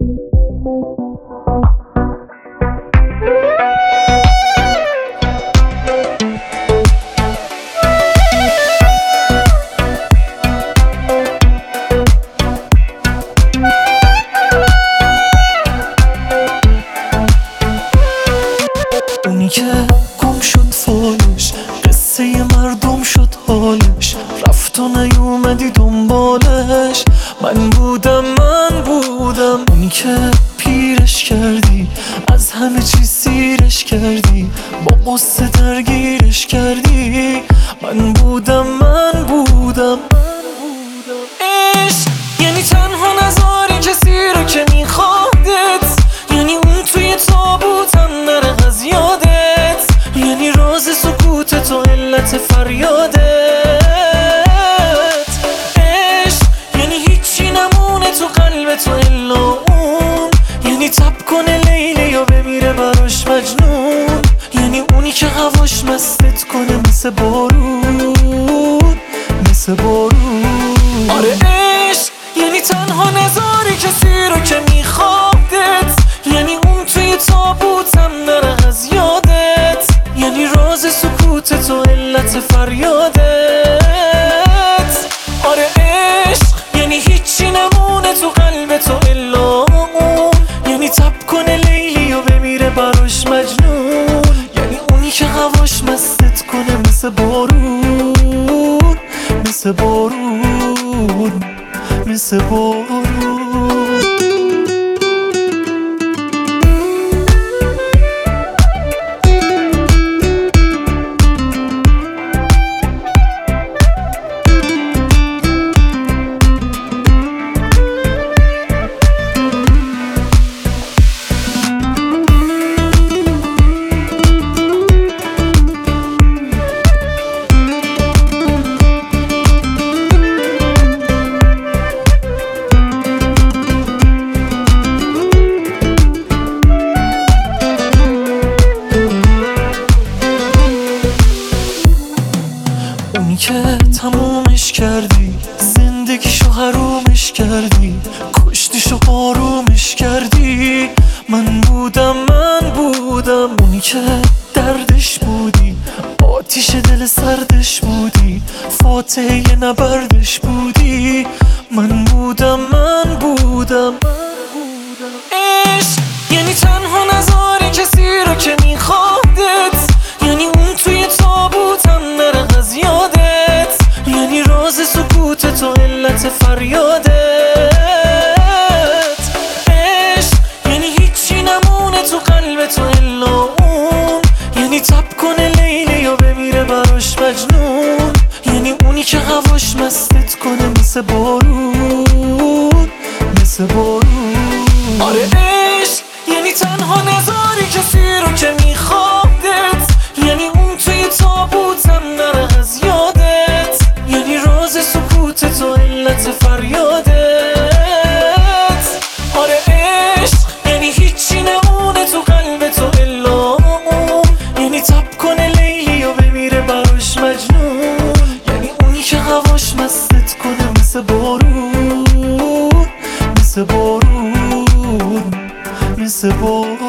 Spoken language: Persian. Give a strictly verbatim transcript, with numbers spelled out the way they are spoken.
اونی که گم شد فالش، قصه مردم شد حالش، رفت و نیومدی دنبالش. من بودم من بودم اونی که پیرش کردی، از همه چیز سیرش کردی، با قصه درگیرش کردی. من بودم من بودم عشق یعنی تنها نذاری کسی رو که میخوادت، یعنی اون توی تابوتم نره از یادت، یعنی راز سکوتت و علت فریادت. عشق یعنی هیچی نمونه تو قلبت و الا اون، یعنی تب کنه لیلی و بمیره براش مجنون، یعنی اونی که هواش مستت کنه مثل بارون، مثل بارون. آره عشق یعنی تنها نذاری کسی رو که میخوادت، یعنی اون توی تابوتم نره از یادت، یعنی راز سکوتت و علت فریادت. آره عشق یعنی هیچی نمونه تو قلبت و الا اون، یعنی تب کنه لیلی و بمیره براش مجنون، یعنی اونی که هواش مستت کنه مثل بارون، مثل بارون، مثل بارون. اونی که تمومش کردی، زندگیشو حرومش کردی، کشتیشو آرومش کردی. من بودم من بودم اونی که دردش بودی، آتیش دل سردش بودی، فاتحه نبردش بودی. من بودم من بودم عشق یعنی تنها نذاری کسی رو که میخوادت، یعنی اون توی تابوتم نره از یادت، یعنی راز سکوتت و علت فریادت. عشق یعنی هیچی نمونه تو قلبت و الا اون، یعنی تب کنه لیلی و بمیره براش مجنون، یعنی اونی که هواش مستت کنه مثل بارون، مثل بارون. آره عشق یعنی تنها نذاری کسی رو که میخوادت، یعنی اون توی تابوتم نره از یادت، یعنی راز سکوتت و علت فریادت. آره عشق یعنی هیچی نمونه تو قلبت و الا اون، یعنی تب کنه لیلی و بمیره براش مجنون، یعنی اونی که هواش مستت کنه مثل بارون، مثل بارون، مثل بارون.